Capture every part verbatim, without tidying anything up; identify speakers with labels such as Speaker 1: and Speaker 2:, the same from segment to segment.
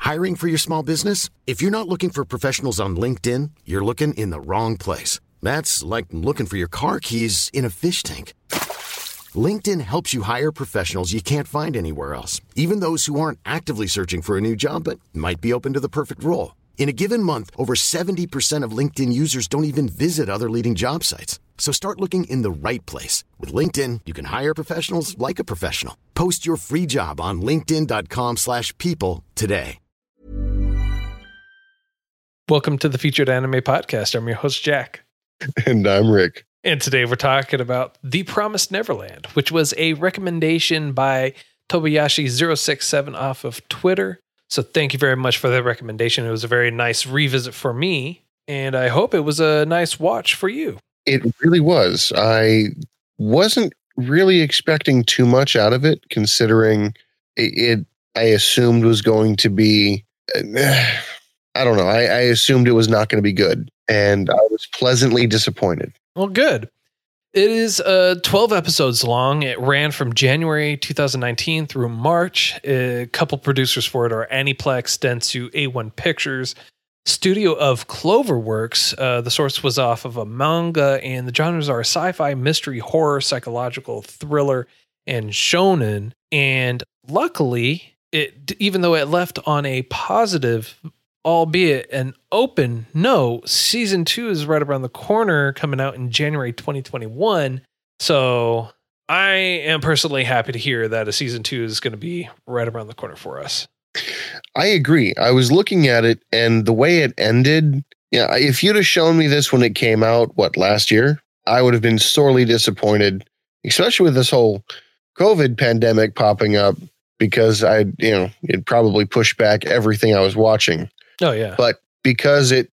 Speaker 1: Hiring for your small business? If you're not looking for professionals on LinkedIn, you're looking in the wrong place. That's like looking for your car keys in a fish tank. LinkedIn helps you hire professionals you can't find anywhere else, even those who aren't actively searching for a new job but might be open to the perfect role. In a given month, over seventy percent of LinkedIn users don't even visit other leading job sites. So start looking in the right place. With LinkedIn, you can hire professionals like a professional. Post your free job on linkedin.com slash people today.
Speaker 2: Welcome to the Featured Anime Podcast. I'm your host, Jack.
Speaker 3: And I'm Rick.
Speaker 2: And today we're talking about The Promised Neverland, which was a recommendation by Tobayashi zero six seven off of Twitter. So thank you very much for that recommendation. It was a very nice revisit for me, and I hope it was a nice watch for you.
Speaker 3: It really was. I wasn't really expecting too much out of it, considering it, it I assumed was going to be, uh, I don't know, I, I assumed it was not going to be good, and I was pleasantly disappointed.
Speaker 2: Well, good. It is uh, twelve episodes long. It ran from January twenty nineteen through March. A couple producers for it are Aniplex, Dentsu, A one Pictures, studio of Cloverworks. Uh, the source was off of a manga, and the genres are sci-fi, mystery, horror, psychological, thriller, and shonen. And luckily, it even though it left on a positive, albeit an open note, season two is right around the corner, coming out in January twenty twenty-one. So I am personally happy to hear that a season two is going to be right around the corner for us.
Speaker 3: I agree. I was looking at it, and the way it ended, yeah, if you'd have shown me this when it came out, what, last year, I would have been sorely disappointed, especially with this whole COVID pandemic popping up, because I, you know, it probably pushed back everything I was watching.
Speaker 2: Oh, yeah.
Speaker 3: But because it,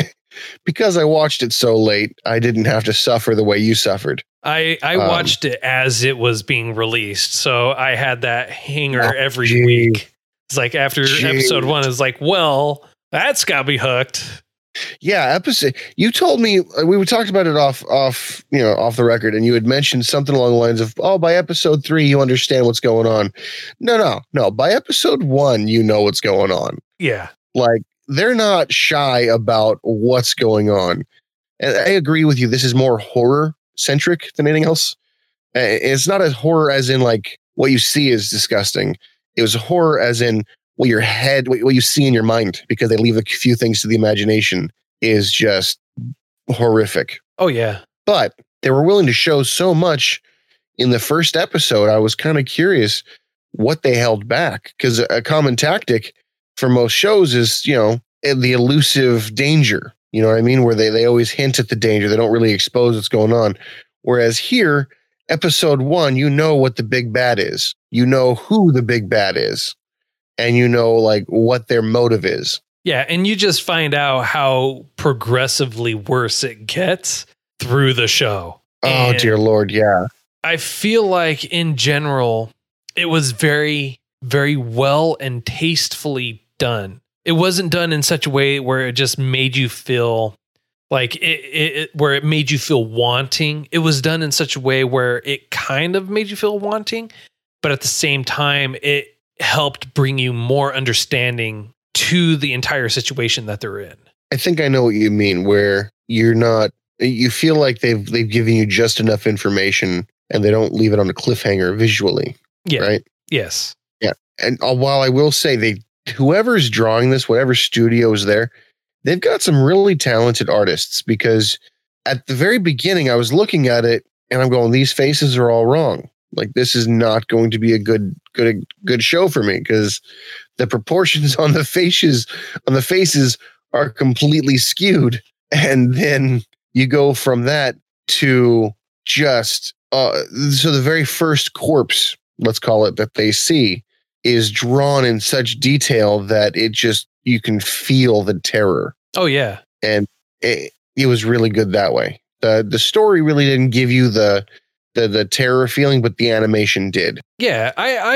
Speaker 3: because I watched it so late, I didn't have to suffer the way you suffered.
Speaker 2: I, I
Speaker 3: um,
Speaker 2: watched it as it was being released. So I had that hanger
Speaker 3: oh,
Speaker 2: every
Speaker 3: geez.
Speaker 2: week. It's like after
Speaker 3: Jeez.
Speaker 2: episode one, it's like, well, that's got me hooked.
Speaker 3: Yeah, episode. You told me we were talking about it off, off, you know, off the record, and you had mentioned something along the lines of, "Oh, by episode three, you understand what's going on." No, no, no. By episode one, you know what's going on.
Speaker 2: Yeah,
Speaker 3: like they're not shy about what's going on, and I agree with you. This is more horror centric than anything else. It's not as horror as in like what you see is disgusting. It was horror as in what your head, what, what you see in your mind, because they leave a few things to the imagination, is just horrific.
Speaker 2: Oh, yeah.
Speaker 3: But they were willing to show so much in the first episode. I was kind of curious what they held back, because a common tactic for most shows is, you know, the elusive danger. You know what I mean? Where they, they always hint at the danger. They don't really expose what's going on. Whereas here, episode one, you know what the big bad is. You know who the big bad is. And you know, like, what their motive is.
Speaker 2: Yeah, and you just find out how progressively worse it gets through the show.
Speaker 3: Oh,
Speaker 2: and
Speaker 3: dear Lord, yeah.
Speaker 2: I feel like, in general, it was very, very well and tastefully done. It wasn't done in such a way where it just made you feel like it, it, it where it made you feel wanting. It was done in such a way where it kind of made you feel wanting, but at the same time, it helped bring you more understanding to the entire situation that they're in.
Speaker 3: I think I know what you mean, where you're not, you feel like they've they've given you just enough information and they don't leave it on a cliffhanger visually.
Speaker 2: Yeah.
Speaker 3: Right?
Speaker 2: Yes.
Speaker 3: Yeah. And uh, while I will say they, whoever's drawing this, whatever studio is there, they've got some really talented artists, because at the very beginning I was looking at it and I'm going, these faces are all wrong. Like, this is not going to be a good, good, good show for me, because the proportions on the faces, on the faces are completely skewed. And then you go from that to just, uh, so the very first corpse, let's call it, that they see is drawn in such detail that it just, you can feel the terror.
Speaker 2: Oh yeah.
Speaker 3: And it, it was really good that way. The, the story really didn't give you the, the the terror feeling, but the animation did.
Speaker 2: Yeah,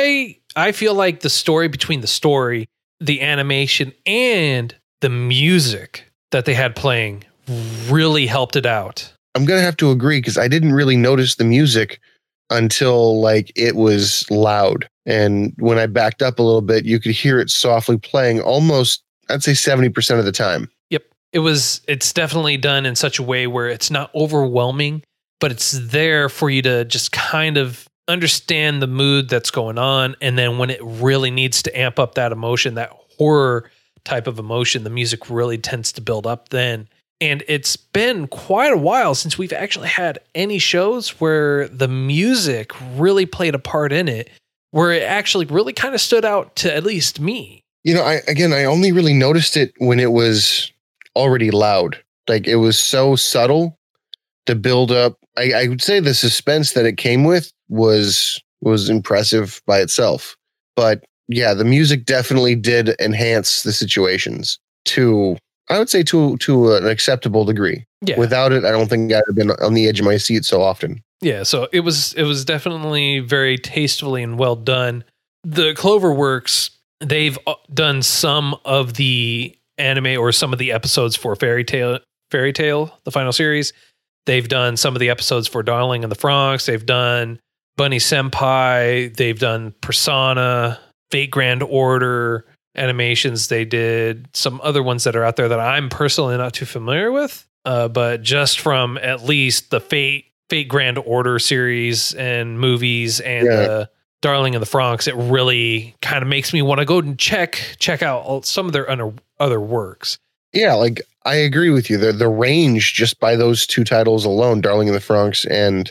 Speaker 2: I I I feel like the story between the story, the animation, and the music that they had playing really helped it out.
Speaker 3: I'm gonna have to agree, because I didn't really notice the music until like it was loud. And when I backed up a little bit, you could hear it softly playing almost, I'd say seventy percent of the time.
Speaker 2: Yep. It was, it's definitely done in such a way where it's not overwhelming, but it's there for you to just kind of understand the mood that's going on. And then when it really needs to amp up that emotion, that horror type of emotion, the music really tends to build up then. And it's been quite a while since we've actually had any shows where the music really played a part in it, where it actually really kind of stood out to at least me.
Speaker 3: You know, I again, I only really noticed it when it was already loud. Like it was so subtle to build up. I, I would say the suspense that it came with was was impressive by itself. But yeah, the music definitely did enhance the situations to, I would say, to to an acceptable degree.
Speaker 2: Yeah.
Speaker 3: Without it, I don't think I'd have been on the edge of my seat so often.
Speaker 2: Yeah, so it was it was definitely very tastefully and well done. The Cloverworks, they've done some of the anime or some of the episodes for Fairy Tail, Fairy Tail, the final series. They've done some of the episodes for Darling in the Franxx. They've done Bunny Senpai. They've done Persona, Fate Grand Order animations. They did some other ones that are out there that I'm personally not too familiar with. Uh, but just from at least the Fate Fate Grand Order series and movies and
Speaker 3: yeah.
Speaker 2: the Darling in the Franxx, it really kind of makes me want to go and check check out all, some of their other, other works.
Speaker 3: Yeah, like I agree with you. The the range just by those two titles alone, Darling in the Franxx and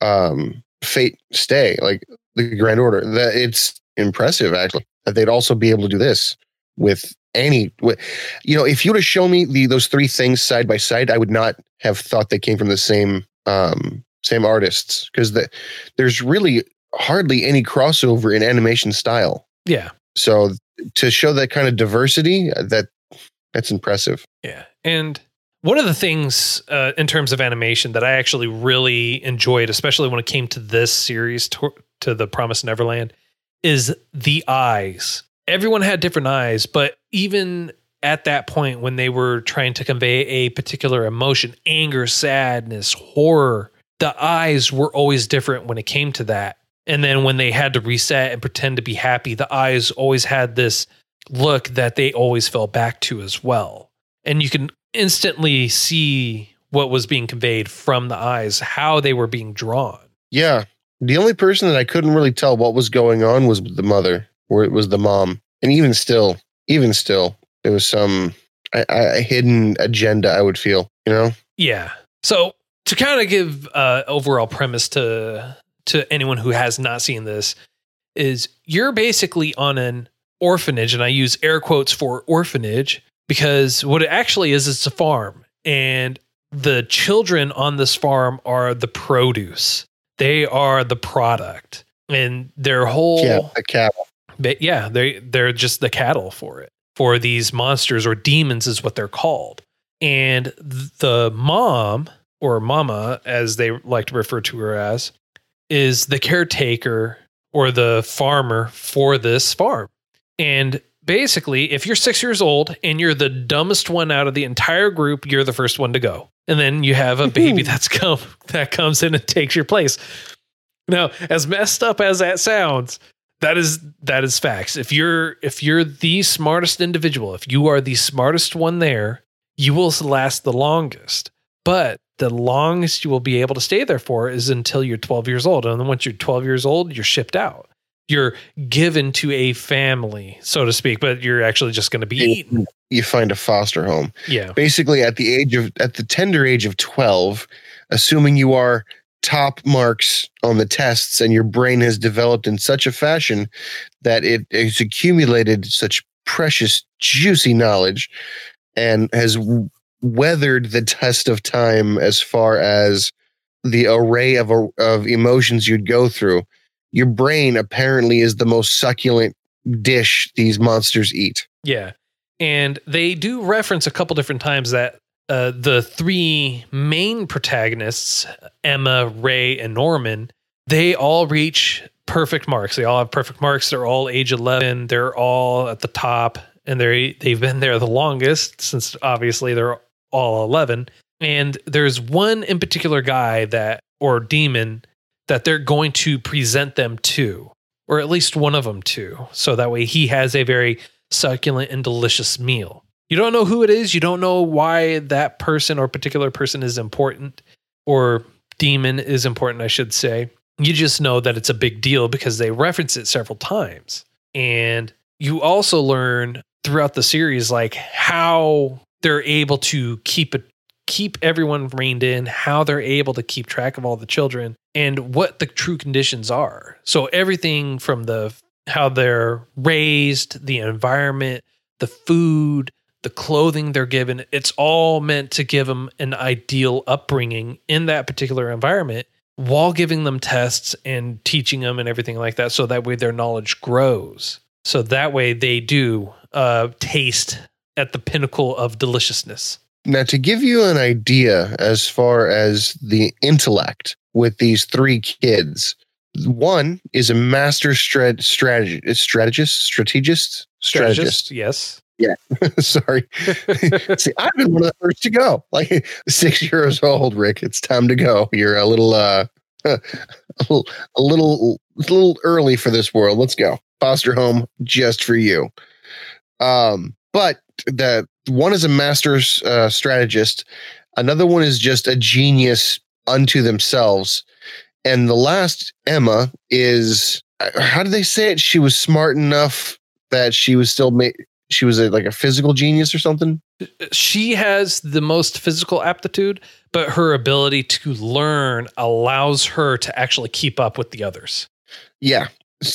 Speaker 3: um, Fate Stay, like the Grand Order, that it's impressive actually that they'd also be able to do this with any. With, you know, if you would have shown me the those three things side by side, I would not have thought they came from the same um, same artists because the, there's really hardly any crossover in animation style.
Speaker 2: Yeah.
Speaker 3: So to show that kind of diversity, that that's impressive.
Speaker 2: Yeah. And one of the things uh, in terms of animation that I actually really enjoyed, especially when it came to this series, to, to The Promised Neverland, is the eyes. Everyone had different eyes, but even at that point when they were trying to convey a particular emotion, anger, sadness, horror, the eyes were always different when it came to that. And then when they had to reset and pretend to be happy, the eyes always had this look that they always fell back to as well. And you can instantly see what was being conveyed from the eyes, how they were being drawn. Yeah.
Speaker 3: The only person that I couldn't really tell what was going on was the mother, or it was the mom. And even still, even still, there was some a, a hidden agenda, I would feel, you know?
Speaker 2: Yeah. So to kind of give uh overall premise to to anyone who has not seen this, is you're basically on an orphanage, and I use air quotes for orphanage because what it actually is, it's a farm, and the children on this farm are the produce. They are the product, and their whole
Speaker 3: yeah, the cattle.
Speaker 2: But yeah, they they're just the cattle for it. For these monsters or demons is what they're called. And the mom, or mama, as they like to refer to her as, is the caretaker or the farmer for this farm. And basically, if you're six years old and you're the dumbest one out of the entire group, you're the first one to go. And then you have a baby that's come that comes in and takes your place. Now, as messed up as that sounds, that is that is facts. If you're if you're the smartest individual, if you are the smartest one there, you will last the longest. But the longest you will be able to stay there for is until you're twelve years old. And then once you're twelve years old, you're shipped out. You're given to a family, so to speak, but you're actually just going to be eaten.
Speaker 3: You find a foster home.
Speaker 2: Yeah.
Speaker 3: Basically, at the age of at the tender age of twelve, assuming you are top marks on the tests and your brain has developed in such a fashion that it has accumulated such precious, juicy knowledge and has weathered the test of time as far as the array of of emotions you'd go through. Your brain apparently is the most succulent dish these monsters eat.
Speaker 2: Yeah. And they do reference a couple different times that uh, the three main protagonists, Emma, Ray, and Norman, they all reach perfect marks. They all have perfect marks. They're all age eleven. They're all at the top, and they they've been there the longest since obviously they're all eleven. And there's one in particular guy that, or demon, that they're going to present them to, or at least one of them to. So that way he has a very succulent and delicious meal. You don't know who it is. You don't know why that person or particular person is important, or demon is important, I should say. You just know that it's a big deal because they reference it several times. And you also learn throughout the series, like how they're able to keep it, keep everyone reined in, how they're able to keep track of all the children, and what the true conditions are. So everything from the how they're raised, the environment, the food, the clothing they're given, it's all meant to give them an ideal upbringing in that particular environment, while giving them tests and teaching them and everything like that. So that way their knowledge grows. So that way they do uh, taste at the pinnacle of deliciousness.
Speaker 3: Now, to give you an idea as far as the intellect with these three kids, one is a master strat- strategist, strategist, strategist, strategist.
Speaker 2: Yes.
Speaker 3: Yeah. Sorry. See, I've been one of the first to go. Like six years old, Rick. It's time to go. You're a little, uh, a little, a little, a little early for this world. Let's go. Foster home just for you. Um, but the one is a master uh, strategist. Another one is just a genius unto themselves. And the last, Emma, is, how do they say it? She was smart enough that she was still made. She was a, like a physical genius or something.
Speaker 2: She has the most physical aptitude, but her ability to learn allows her to actually keep up with the others.
Speaker 3: Yeah.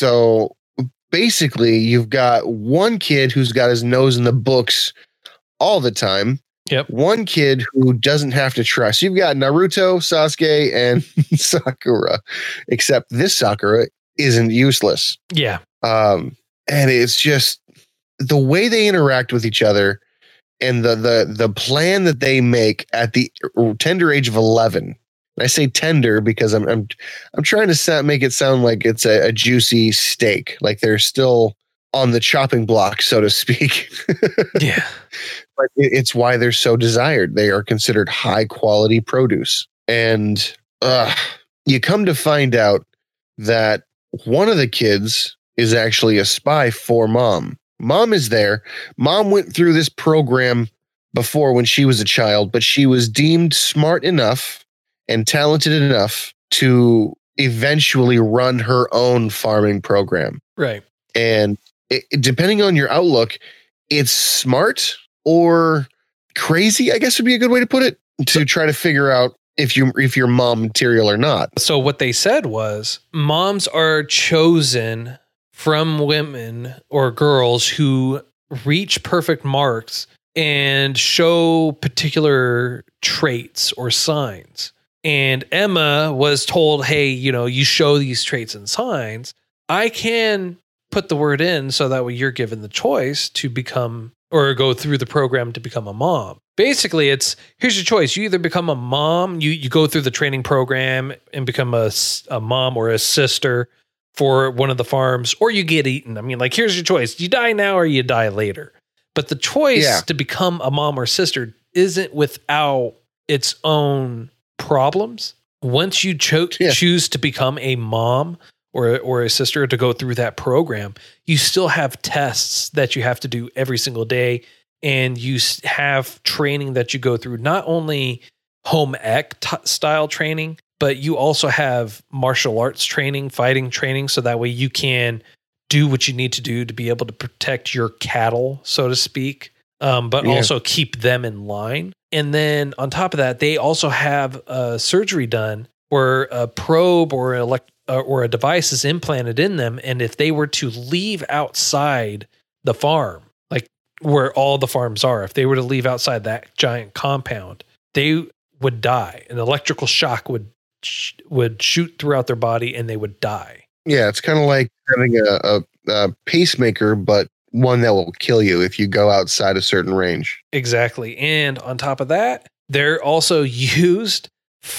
Speaker 3: So basically, you've got one kid who's got his nose in the books all the time.
Speaker 2: Yep.
Speaker 3: One kid who doesn't have to try. So you've got Naruto, Sasuke, and Sakura, except this Sakura isn't useless.
Speaker 2: Yeah.
Speaker 3: Um, and it's just the way they interact with each other and the the the plan that they make at the tender age of eleven. And I say tender because I'm I'm I'm trying to sound, make it sound like it's a, a juicy steak, like they're still on the chopping block, so to speak.
Speaker 2: Yeah.
Speaker 3: But it's why they're so desired. They are considered high quality produce. And uh, you come to find out that one of the kids is actually a spy for mom. Mom is there. Mom went through this program before when she was a child, but she was deemed smart enough and talented enough to eventually run her own farming program.
Speaker 2: Right.
Speaker 3: And it, depending on your outlook, it's smart or crazy, I guess would be a good way to put it, to try to figure out if you if you're mom material or not.
Speaker 2: So what they said was moms are chosen from women or girls who reach perfect marks and show particular traits or signs. And Emma was told, hey, you know, you show these traits and signs. I can put the word in so that way you're given the choice to become or go through the program to become a mom. Basically, it's here's your choice. You either become a mom, you, you go through the training program and become a, a mom or a sister for one of the farms, or you get eaten. I mean, like, here's your choice. You die now or you die later. But the choice yeah. to become a mom or sister isn't without its own problems. Once you cho- yeah. choose to become a mom or, or a sister to go through that program, you still have tests that you have to do every single day. And you have training that you go through, not only home ec t- style training, but you also have martial arts training, fighting training, so that way you can do what you need to do to be able to protect your cattle, so to speak, um, but yeah. also keep them in line. And then on top of that, they also have a surgery done where a probe or, elect- uh, or a device is implanted in them. And if they were to leave outside the farm, like where all the farms are, if they were to leave outside that giant compound, they would die. An electrical shock would would shoot throughout their body and they would die.
Speaker 3: Yeah, it's kind of like having a, a, a pacemaker, but one that will kill you if you go outside a certain range.
Speaker 2: Exactly. And on top of that, they're also used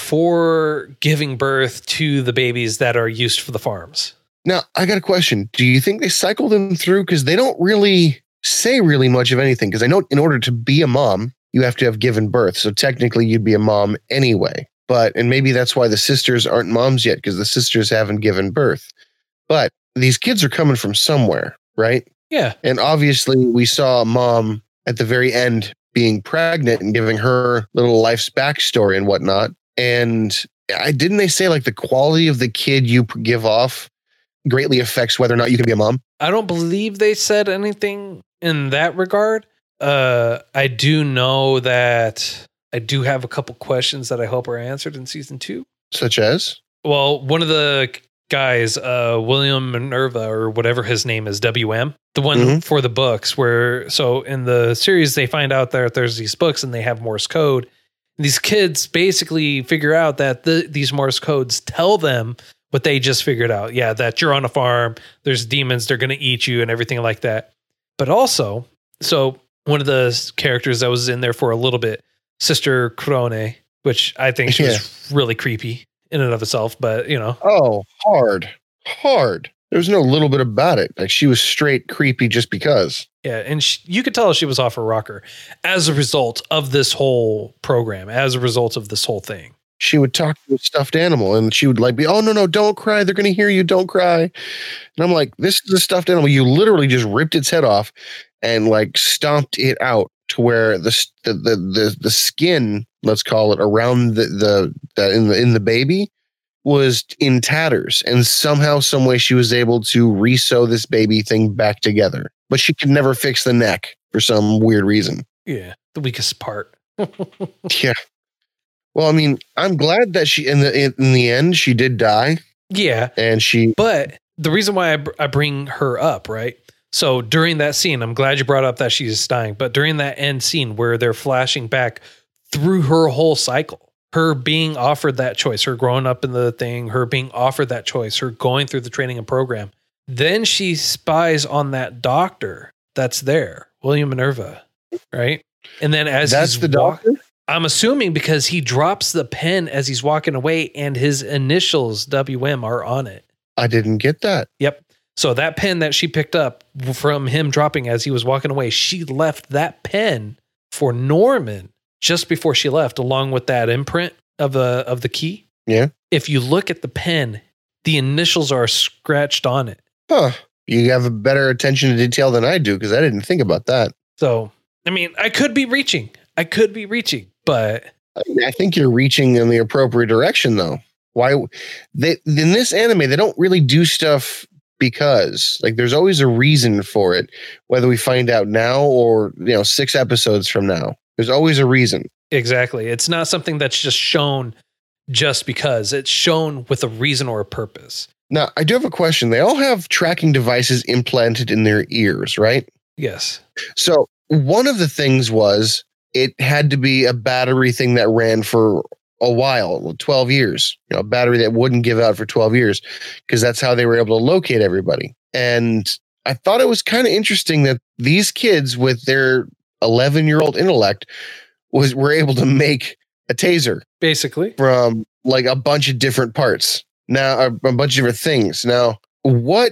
Speaker 2: for giving birth to the babies that are used for the farms.
Speaker 3: Now, I got a question. Do you think they cycle them through? Because they don't really say really much of anything. Because I know in order to be a mom, you have to have given birth. So technically you'd be a mom anyway. But, and maybe that's why the sisters aren't moms yet, because the sisters haven't given birth. But these kids are coming from somewhere, right?
Speaker 2: Yeah.
Speaker 3: And obviously we saw mom at the very end being pregnant and giving her little life's backstory and whatnot. And I didn't they say like the quality of the kid you give off greatly affects whether or not you can be a mom?
Speaker 2: I don't believe they said anything in that regard. Uh, I do know that I do have a couple questions that I hope are answered in season two.
Speaker 3: Such as?
Speaker 2: Well, one of the guys, uh, William Minerva, or whatever his name is, W M, the one mm-hmm. for the books, where, so in the series, they find out that there's these books and they have Morse code. And these kids basically figure out that the, these Morse codes tell them what they just figured out. Yeah, that you're on a farm, there's demons, they're going to eat you and everything like that. But also, so one of the characters that was in there for a little bit, Sister Crone, which I think she yeah. was really creepy in and of itself, but you know.
Speaker 3: Oh, hard, hard. There was no little bit about it. Like she was straight creepy just because.
Speaker 2: Yeah, and she, you could tell she was off her rocker as a result of this whole program, as a result of this whole thing.
Speaker 3: She would talk to a stuffed animal and she would like be, oh, no, no, don't cry. They're going to hear you. Don't cry. And I'm like, this is a stuffed animal. You literally just ripped its head off and like stomped it out to where the the the the, the skin, let's call it, around the, the the in the in the baby was in tatters, and somehow, some way, she was able to re-sew this baby thing back together. But she could never fix the neck for some weird reason.
Speaker 2: Yeah, the weakest part.
Speaker 3: Yeah. Well, I mean, I'm glad that she in the in, in the end she did die.
Speaker 2: Yeah,
Speaker 3: and she.
Speaker 2: But the reason why I, br- I bring her up, right? So during that scene, I'm glad you brought up that she's dying. But during that end scene where they're flashing back through her whole cycle, her being offered that choice, her growing up in the thing, her being offered that choice, her going through the training and program, then she spies on that doctor that's there, William Minerva, right? And then as
Speaker 3: that's
Speaker 2: he's
Speaker 3: the doctor.
Speaker 2: Walk- I'm assuming because he drops the pen as he's walking away and his initials W M are on it.
Speaker 3: I didn't get that.
Speaker 2: Yep. So that pen that she picked up from him dropping as he was walking away, she left that pen for Norman just before she left, along with that imprint of the of the key.
Speaker 3: Yeah.
Speaker 2: If you look at the pen, the initials are scratched on it.
Speaker 3: Huh. You have a better attention to detail than I do, because I didn't think about that.
Speaker 2: So, I mean, I could be reaching. I could be reaching, but
Speaker 3: I think you're reaching in the appropriate direction, though. Why they in this anime, they don't really do stuff because, like, there's always a reason for it, whether we find out now or, you know, six episodes from now. There's always a reason.
Speaker 2: Exactly. It's not something that's just shown just because. It's shown with a reason or a purpose.
Speaker 3: Now, I do have a question. They all have tracking devices implanted in their ears, right?
Speaker 2: Yes.
Speaker 3: So one of the things was it had to be a battery thing that ran for a while, twelve years, you know, a battery that wouldn't give out for twelve years, because that's how they were able to locate everybody. And I thought it was kind of interesting that these kids with their eleven year old intellect was were able to make a taser
Speaker 2: basically
Speaker 3: from like a bunch of different parts. Now, a, a bunch of different things. Now, what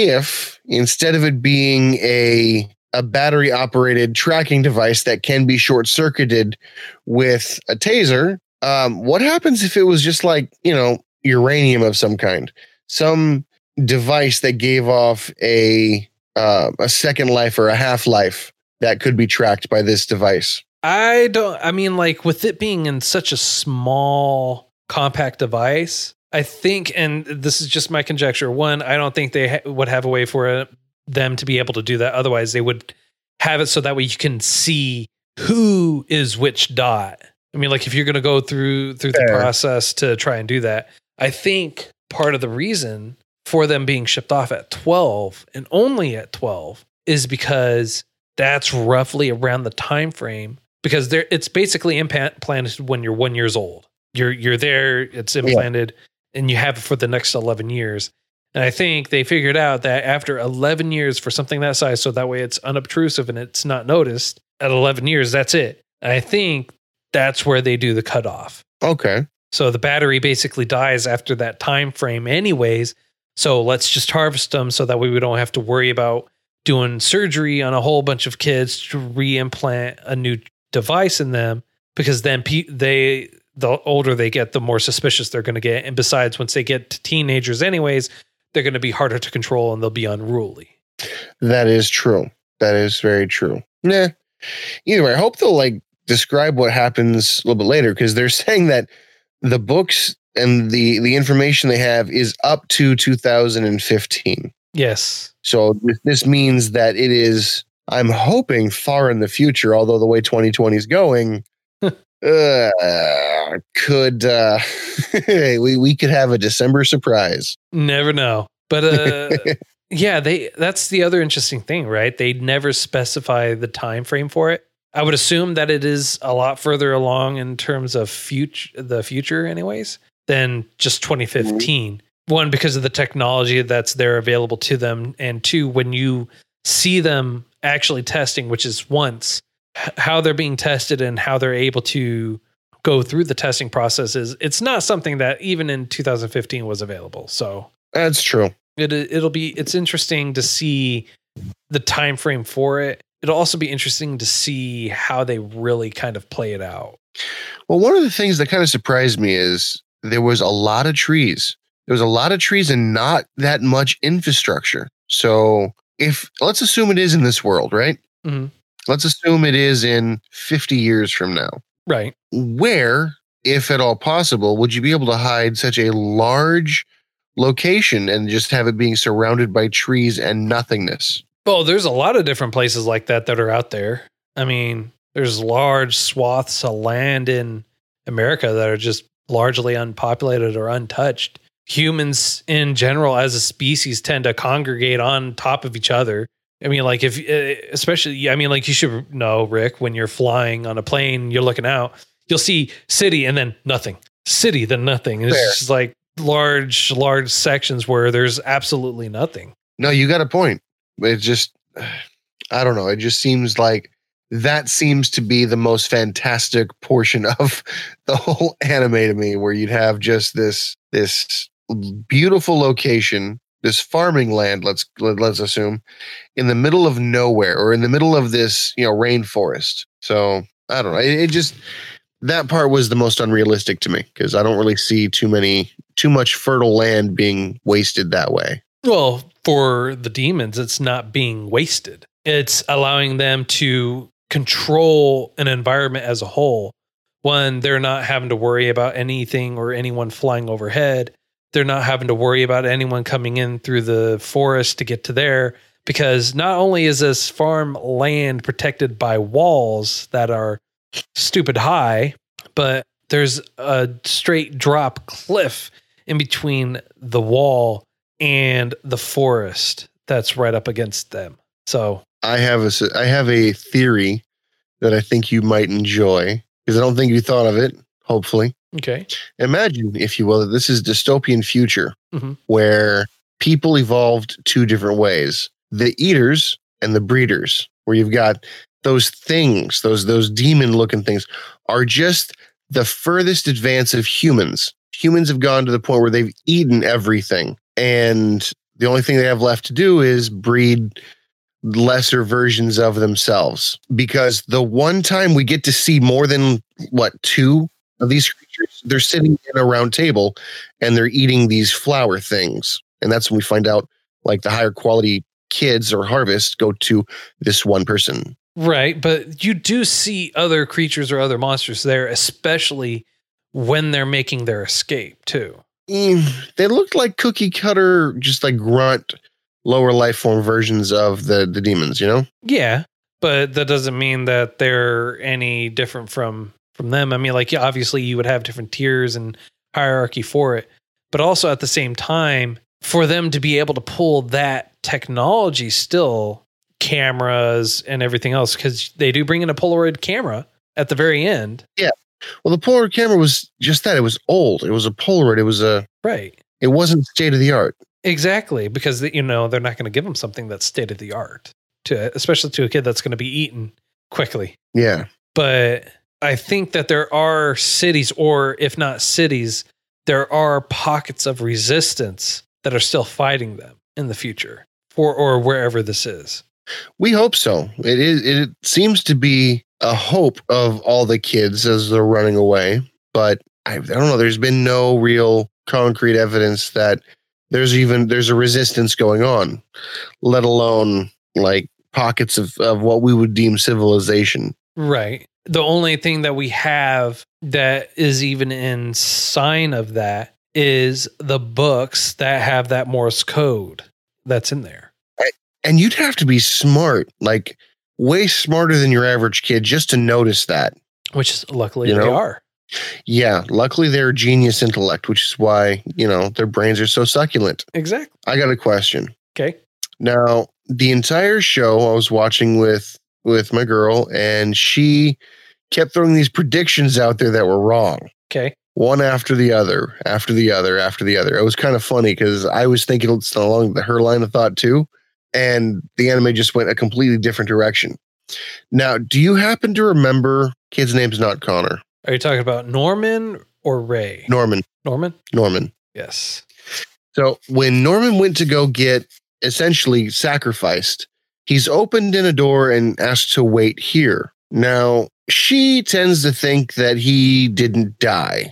Speaker 3: if instead of it being a a battery operated tracking device that can be short circuited with a taser, um, what happens if it was just like, you know, uranium of some kind, some device that gave off a uh, a second life or a half life that could be tracked by this device?
Speaker 2: I don't, I mean, like with it being in such a small, compact device, I think, and this is just my conjecture, one, I don't think they ha- would have a way for it, them to be able to do that. Otherwise, they would have it so that way you can see who is which dot. I mean, like if you're going to go through through the
Speaker 3: Fair.
Speaker 2: process to try and do that, I think part of the reason for them being shipped off at twelve and only at twelve is because that's roughly around the time frame, because there it's basically implanted when you're one years old. You're you're there, it's implanted, yeah. and you have it for the next eleven years. And I think they figured out that after eleven years for something that size, so that way it's unobtrusive and it's not noticed, at eleven years, that's it. And I think that's where they do the cutoff.
Speaker 3: Okay.
Speaker 2: So the battery basically dies after that time frame anyways. So let's just harvest them so that way we don't have to worry about doing surgery on a whole bunch of kids to reimplant a new device in them, because then pe- they the older they get, the more suspicious they're going to get. And besides, once they get to teenagers anyways, they're going to be harder to control and they'll be unruly.
Speaker 3: That is true. That is very true. Nah. Either way, I hope they'll like describe what happens a little bit later, because they're saying that the books and the, the information they have is up to two thousand fifteen.
Speaker 2: Yes.
Speaker 3: So th- this means that it is, I'm hoping, far in the future, although the way twenty twenty is going, uh, could uh, we, we could have a December surprise.
Speaker 2: Never know. But uh, yeah, they that's the other interesting thing, right? They never specify the time frame for it. I would assume that it is a lot further along in terms of future, the future anyways, than just twenty fifteen. Mm-hmm. One, because of the technology that's there available to them. And two, when you see them actually testing, which is once, h- how they're being tested and how they're able to go through the testing processes, it's not something that even in two thousand fifteen was available. So
Speaker 3: that's true.
Speaker 2: It, it'll be, it's interesting to see the time frame for it. It'll also be interesting to see how they really kind of play it out.
Speaker 3: Well, one of the things that kind of surprised me is there was a lot of trees. There was a lot of trees and not that much infrastructure. So if, let's assume it is in this world, right?
Speaker 2: Mm-hmm.
Speaker 3: Let's assume it is in fifty years from now.
Speaker 2: Right.
Speaker 3: Where, if at all possible, would you be able to hide such a large location and just have it being surrounded by trees and nothingness?
Speaker 2: Well, there's a lot of different places like that that are out there. I mean, there's large swaths of land in America that are just largely unpopulated or untouched. Humans in general as a species tend to congregate on top of each other. I mean, like if, especially, I mean, like you should know, Rick, when you're flying on a plane, you're looking out, you'll see city and then nothing, city, then nothing. And it's
Speaker 3: Fair.
Speaker 2: just like large, large sections where there's absolutely nothing.
Speaker 3: No, you got a point. It just, I don't know. It just seems like that seems to be the most fantastic portion of the whole anime to me, where you'd have just this, this beautiful location, this farming land, let's, let's assume, in the middle of nowhere or in the middle of this, you know, rainforest. So I don't know. It, it just, that part was the most unrealistic to me, because I don't really see too many, too much fertile land being wasted that way.
Speaker 2: Well, for the demons, it's not being wasted. It's allowing them to control an environment as a whole. One, they're not having to worry about anything or anyone flying overhead. They're not having to worry about anyone coming in through the forest to get to there, because not only is this farm land protected by walls that are stupid high, but there's a straight drop cliff in between the wall and the forest that's right up against them. So
Speaker 3: I have a, I have a theory that I think you might enjoy, because I don't think you thought of it, hopefully.
Speaker 2: okay.
Speaker 3: Imagine, if you will, that this is dystopian future,
Speaker 2: Mm-hmm.
Speaker 3: where people evolved two different ways. The eaters and the breeders, where you've got those things, those those demon-looking things, are just the furthest advance of humans. Humans have gone to the point where they've eaten everything, and the only thing they have left to do is breed lesser versions of themselves. Because the one time we get to see more than, what, two of these creatures, they're sitting in a round table and they're eating these flower things. And that's when we find out, like, the higher quality kids or harvest go to this one person.
Speaker 2: Right. But you do see other creatures or other monsters there, especially when they're making their escape too.
Speaker 3: Mm, they looked like cookie cutter, just like grunt, lower life form versions of the, the demons, you know?
Speaker 2: Yeah. But that doesn't mean that they're any different from, from them. I mean, like, yeah, obviously you would have different tiers and hierarchy for it, but also at the same time, for them to be able to pull that technology still, cameras and everything else, because they do bring in a Polaroid camera at the very end.
Speaker 3: Yeah. Well, the Polaroid camera was just that. It was old. It was a Polaroid. It was a,
Speaker 2: right.
Speaker 3: It wasn't state of the art.
Speaker 2: Exactly. Because, you know, they're not going to give them something that's state of the art, to, especially to a kid that's going to be eaten quickly.
Speaker 3: Yeah.
Speaker 2: But I think that there are cities, or if not cities, there are pockets of resistance that are still fighting them in the future, or, or wherever this is.
Speaker 3: We hope so. It is. It seems to be a hope of all the kids as they're running away. but I, I don't know. There's been no real concrete evidence that there's even there's a resistance going on, let alone like pockets of, of what we would deem civilization.
Speaker 2: Right. The only thing that we have that is even in sign of that is the books that have that Morse code that's in there.
Speaker 3: And you'd have to be smart, like way smarter than your average kid just to notice that.
Speaker 2: Which luckily
Speaker 3: You
Speaker 2: they
Speaker 3: know?
Speaker 2: are.
Speaker 3: Yeah, luckily they're genius intellect, which is why, you know, their brains are so succulent.
Speaker 2: Exactly.
Speaker 3: I got a question.
Speaker 2: Okay.
Speaker 3: Now, the entire show I was watching with with my girl, and she kept throwing these predictions out there that were wrong.
Speaker 2: Okay.
Speaker 3: One after the other, after the other, after the other. It was kind of funny because I was thinking it's along her line of thought too, and the anime just went a completely different direction. Now, do you happen to remember, kid's name's not Connor.
Speaker 2: Are you talking about Norman or Ray?
Speaker 3: Norman.
Speaker 2: Norman?
Speaker 3: Norman.
Speaker 2: Yes.
Speaker 3: So when Norman went to go get essentially sacrificed, he's opened in a door and asked to wait here. Now, she tends to think that he didn't die.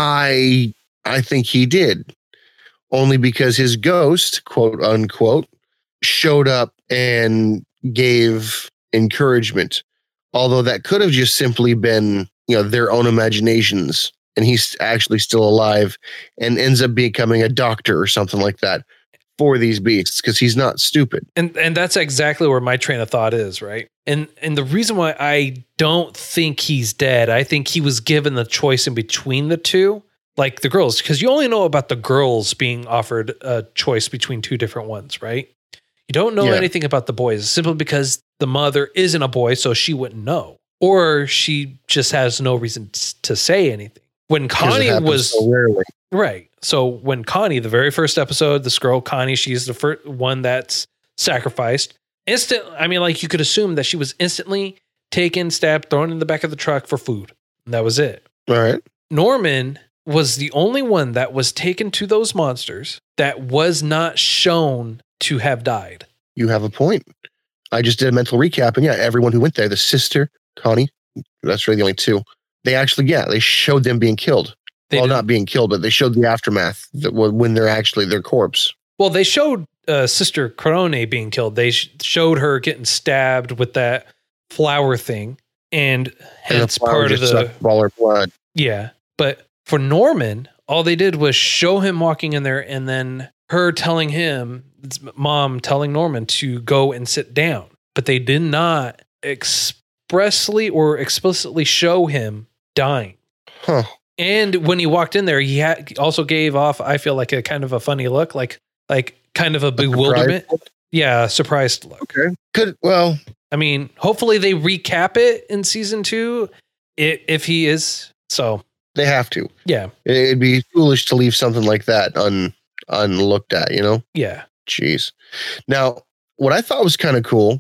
Speaker 3: I I think he did. Only because his ghost, quote unquote, showed up and gave encouragement. Although that could have just simply been, you know, their own imaginations, and he's actually still alive and ends up becoming a doctor or something like that for these beasts, because he's not stupid.
Speaker 2: And and that's exactly where my train of thought is, right? And and the reason why I don't think he's dead, I think he was given the choice in between the two, like the girls, because you only know about the girls being offered a choice between two different ones, right? You don't know
Speaker 3: Yeah.
Speaker 2: anything about the boys simply because the mother isn't a boy, so she wouldn't know. Or she just has no reason s- to say anything. When
Speaker 3: 'Cause it
Speaker 2: Connie
Speaker 3: happens
Speaker 2: was
Speaker 3: so rarely.
Speaker 2: right. So when Connie, the very first episode, this girl, Connie, she's the first one that's sacrificed. Instant. I mean, like you could assume that she was instantly taken, stabbed, thrown in the back of the truck for food. And that was it.
Speaker 3: All right.
Speaker 2: Norman was the only one that was taken to those monsters that was not shown to have died.
Speaker 3: You have a point. I just did a mental recap, and yeah, everyone who went there, the sister, Connie, that's really the only two. They actually, yeah, they showed them being killed.
Speaker 2: They
Speaker 3: well,
Speaker 2: did-
Speaker 3: not being killed, but they showed the aftermath that when they're actually their corpse.
Speaker 2: Well, they showed uh, Sister Crone being killed. They sh- showed her getting stabbed with that flower thing, and hence
Speaker 3: flower
Speaker 2: part of
Speaker 3: just
Speaker 2: the
Speaker 3: sucked all her blood.
Speaker 2: yeah. But for Norman, all they did was show him walking in there, and then her telling him, it's mom telling Norman to go and sit down. But they did not expressly or explicitly show him dying.
Speaker 3: Huh.
Speaker 2: And when he walked in there, he had also gave off, I feel like a kind of a funny look, like like kind of a bewilderment.
Speaker 3: Surprise?
Speaker 2: Yeah, surprised look.
Speaker 3: Okay. Could well,
Speaker 2: I mean, hopefully they recap it in season two, i- if he is. So
Speaker 3: they have to.
Speaker 2: yeah,
Speaker 3: It'd be foolish to leave something like that un unlooked at, you know?
Speaker 2: yeah,
Speaker 3: Jeez. Now, what I thought was kind of cool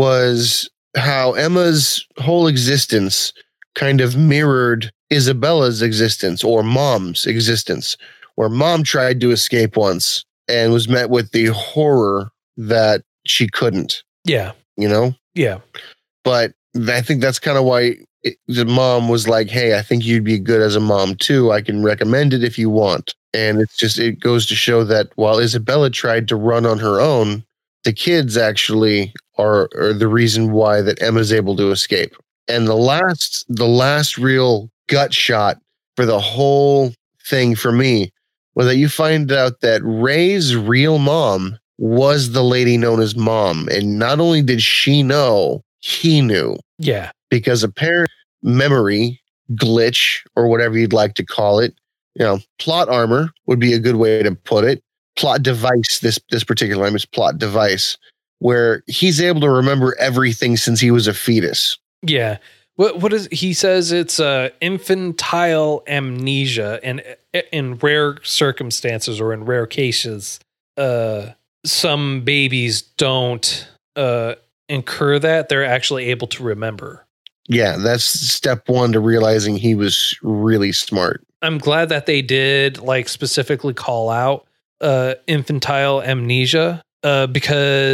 Speaker 3: was how Emma's whole existence kind of mirrored Isabella's existence, or Mom's existence, where Mom tried to escape once and was met with the horror that she couldn't,
Speaker 2: yeah,
Speaker 3: you know?
Speaker 2: yeah,
Speaker 3: But I think that's kind of why it, the mom was like, hey, I think you'd be good as a mom too. I can recommend it if you want. And it's just, it goes to show that while Isabella tried to run on her own, the kids actually are, are the reason why that Emma's able to escape. And the last, the last real gut shot for the whole thing for me was that you find out that Ray's real mom was the lady known as Mom. And not only did she know, he knew.
Speaker 2: yeah,
Speaker 3: Because apparent memory glitch, or whatever you'd like to call it, you know, plot armor would be a good way to put it. Plot device, this this particular name is plot device, where he's able to remember everything since he was a fetus.
Speaker 2: yeah. What what is he says? It's uh, infantile amnesia, and in rare circumstances or in rare cases, uh, some babies don't uh, incur that. They're actually able to remember.
Speaker 3: Yeah, that's step one to realizing he was really smart.
Speaker 2: I'm glad that they did like specifically call out uh, infantile amnesia uh,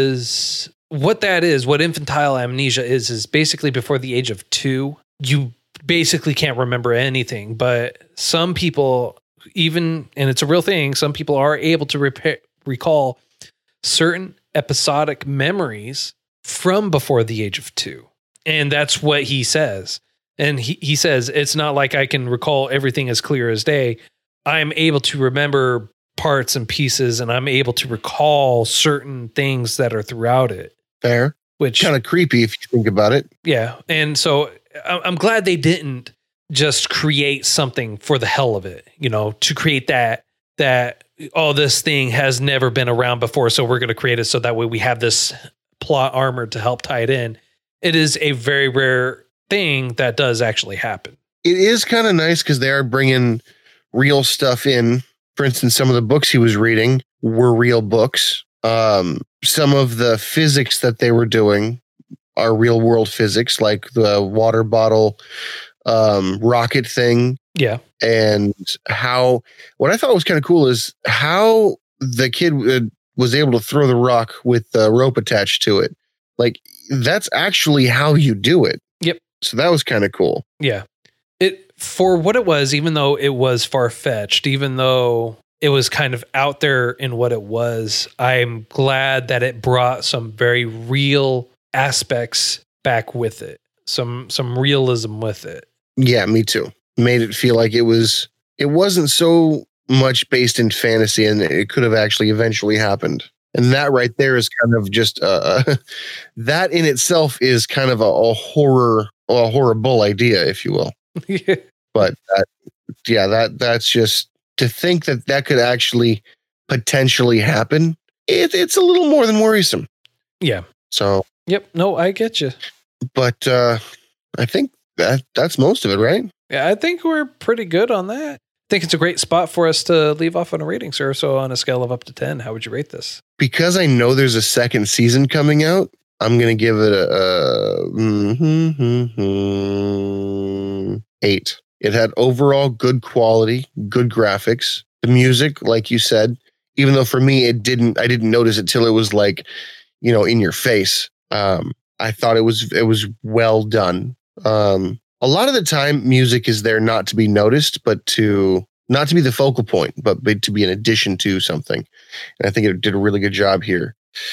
Speaker 2: because what that is, what infantile amnesia is, is basically before the age of two, you basically can't remember anything. But some people, even, and it's a real thing, some people are able to repa- recall certain episodic memories from before the age of two. And that's what he says. And he, he says, it's not like I can recall everything as clear as day. I'm able to remember parts and pieces, and I'm able to recall certain things that are throughout it.
Speaker 3: Fair.
Speaker 2: Which
Speaker 3: kind of creepy if you think about it.
Speaker 2: Yeah. And so I'm glad they didn't just create something for the hell of it, you know, to create that, that, oh, this thing has never been around before, so we're going to create it so that way we have this plot armor to help tie it in. It is a very rare thing that does actually happen.
Speaker 3: It is kind of nice because they are bringing real stuff in. For instance, some of the books he was reading were real books. Um, some of the physics that they were doing are real world physics, like the water bottle um, rocket thing.
Speaker 2: Yeah.
Speaker 3: And how, what I thought was kind of cool is how the kid uh, was able to throw the rock with the rope attached to it. Like, that's actually how you do it.
Speaker 2: Yep.
Speaker 3: So that was kind of cool.
Speaker 2: Yeah. It, for what it was, even though it was far-fetched, even though it was kind of out there in what it was, I'm glad that it brought some very real aspects back with it. Some, some realism with it.
Speaker 3: Yeah, me too. Made it feel like it was, it wasn't so much based in fantasy, and it could have actually eventually happened. And that right there is kind of just, uh, that in itself is kind of a, a horror, a horrible idea, if you will.
Speaker 2: Yeah.
Speaker 3: But that, yeah, that that's just, to think that that could actually potentially happen, it, it's a little more than worrisome.
Speaker 2: Yeah.
Speaker 3: So.
Speaker 2: Yep. No, I get you.
Speaker 3: But uh, I think that that's most of it, right?
Speaker 2: Yeah, I think we're pretty good on that. I think it's a great spot for us to leave off on a rating, sir. So on a scale of up to ten, how would you rate this?
Speaker 3: Because I know there's a second season coming out, I'm going to give it a, a mm-hmm, eight. It had overall good quality, good graphics. The music, like you said, even though for me, it didn't, I didn't notice it till it was like, you know, in your face. Um, I thought it was, it was well done. Um, a lot of the time music is there not to be noticed, but to not to be the focal point, but, but to be an addition to something. And I think it did a really good job here.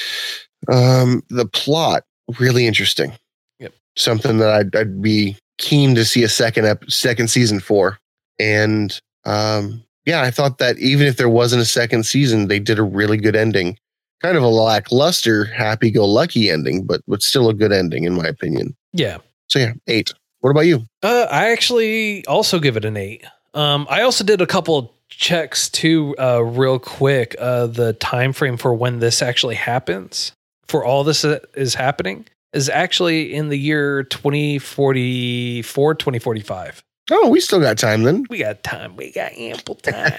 Speaker 3: Um, the plot, really interesting.
Speaker 2: Yep. Something
Speaker 3: that I'd, I'd be keen to see a second ep- second season for. And um, yeah, I thought that even if there wasn't a second season, they did a really good ending. Kind of a lackluster, happy-go-lucky ending, but but still a good ending in my opinion.
Speaker 2: Yeah.
Speaker 3: So yeah, eight. What about you?
Speaker 2: Uh, I actually also give it an eight. Um, I also did a couple checks too, uh, real quick. Uh, the time frame for when this actually happens, for all this is happening, is actually in the year twenty forty-four, twenty forty-five.
Speaker 3: Oh, we still got time then.
Speaker 2: We got time. We got ample time.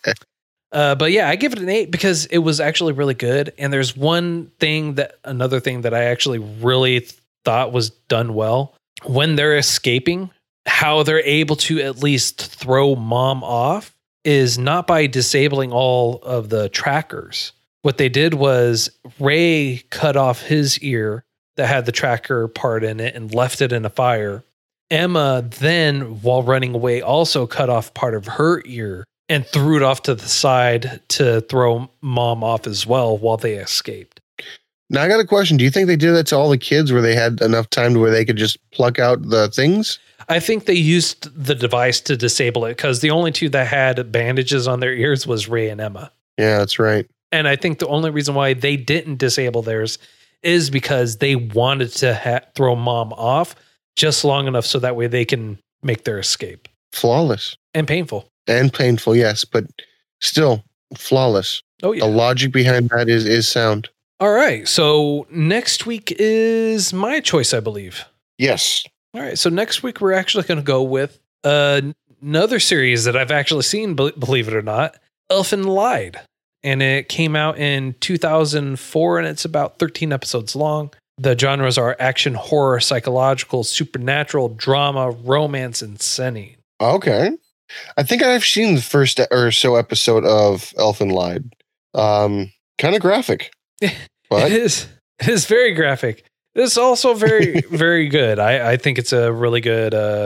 Speaker 2: uh, but yeah, I give it an eight because it was actually really good. And there's one thing that, another thing that I actually really th- thought was done well. When they're escaping, how they're able to at least throw mom off is not by disabling all of the trackers. What they did was Ray cut off his ear that had the tracker part in it and left it in a fire. Emma then, while running away, also cut off part of her ear and threw it off to the side to throw mom off as well while they escaped.
Speaker 3: Now I got a question. Do you think they did that to all the kids where they had enough time to where they could just pluck out the things?
Speaker 2: I think they used the device to disable it because the only two that had bandages on their ears was Ray and Emma.
Speaker 3: Yeah, that's right.
Speaker 2: And I think the only reason why they didn't disable theirs is because they wanted to ha- throw mom off just long enough so that way they can make their escape.
Speaker 3: Flawless.
Speaker 2: And painful.
Speaker 3: And painful, yes, but still flawless.
Speaker 2: Oh, yeah.
Speaker 3: The logic behind that is is sound.
Speaker 2: All right. So next week is my choice, I believe.
Speaker 3: Yes.
Speaker 2: All right. So next week, we're actually going to go with uh, another series that I've actually seen, believe it or not, Elfen Lied. And it came out in two thousand four, and it's about thirteen episodes long. The genres are action, horror, psychological, supernatural, drama, romance, and setting.
Speaker 3: Okay. I think I've seen the first or so episode of Elfen Lied. Um, kind of graphic. But
Speaker 2: it is. It is very graphic. It's also very, very good. I, I think it's a really good, uh,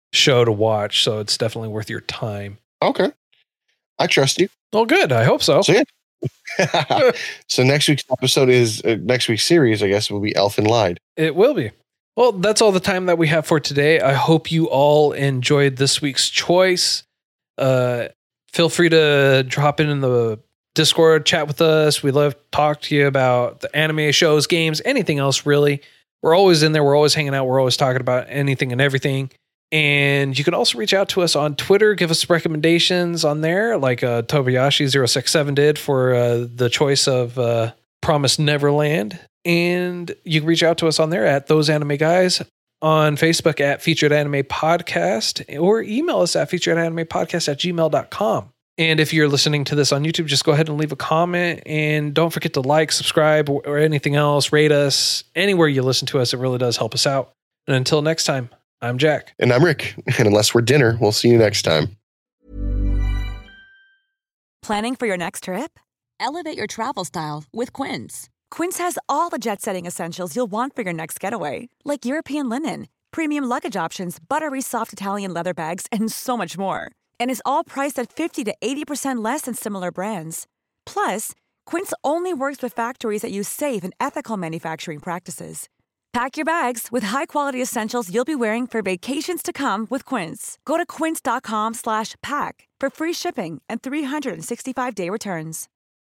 Speaker 2: show to watch, so it's definitely worth your time.
Speaker 3: Okay. I trust you.
Speaker 2: Oh, good. I hope so.
Speaker 3: So, yeah. So next week's episode is, uh, next week's series, I guess, will be Elfen Lied.
Speaker 2: It will be. Well, that's all the time that we have for today. I hope you all enjoyed this week's choice. Uh, feel free to drop in in the Discord, chat with us. We love to talk to you about the anime shows, games, anything else, really. We're always in there. We're always hanging out. We're always talking about anything and everything. And you can also reach out to us on Twitter. Give us recommendations on there, like uh, Tobayashi zero six seven did for uh, the choice of uh, Promised Neverland. And you can reach out to us on there at Those Anime Guys, on Facebook at Featured Anime Podcast, or email us at featured anime podcast at gmail dot com. And if you're listening to this on YouTube, just go ahead and leave a comment. And don't forget to like, subscribe, or anything else. Rate us anywhere you listen to us. It really does help us out. And until next time, I'm Jack.
Speaker 3: And I'm Rick. And unless we're dinner, we'll see you next time.
Speaker 4: Planning for your next trip?
Speaker 5: Elevate your travel style with Quince.
Speaker 4: Quince has all the jet-setting essentials you'll want for your next getaway, like European linen, premium luggage options, buttery soft Italian leather bags, and so much more. And is all priced at fifty to eighty percent less than similar brands. Plus, Quince only works with factories that use safe and ethical manufacturing practices. Pack your bags with high-quality essentials you'll be wearing for vacations to come with Quince. Go to quince dot com slash pack for free shipping and three sixty-five day returns.